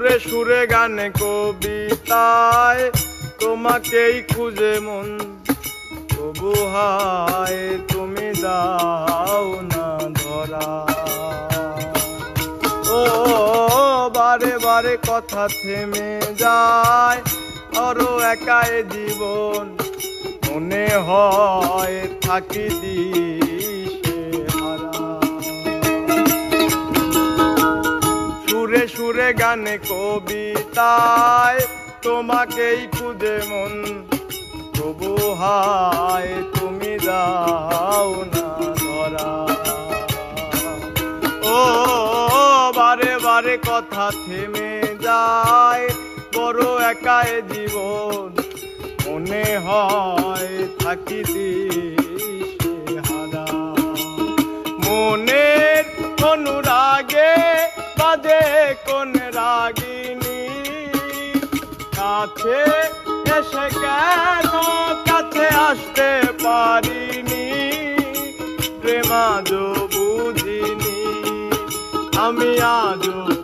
সুরে সুরে গানে কবিতায় তোমাকেই খুঁজে মন, তবু হায় তুমি দাও না ধরা। ও বারে বারে কথা থেমে যায়, আরো একাই জীবন মনে হয় থাকি দিশে হারা। সুরে সুরে গানে কবিতায় তোমাকেই খুঁজে মন, তবু হায় তুমি দাও না ধরা। ও বারে বারে কথা থেমে যায়, বড় একাই জীবন মনে হয় থাকি দিশে হারা। মনের অনুরাগে বাজে কোন রাগিনী, কাছে এসে কেন কাছে আসতে পারিনি। প্রেম আজও বুঝিনি, আমি আজও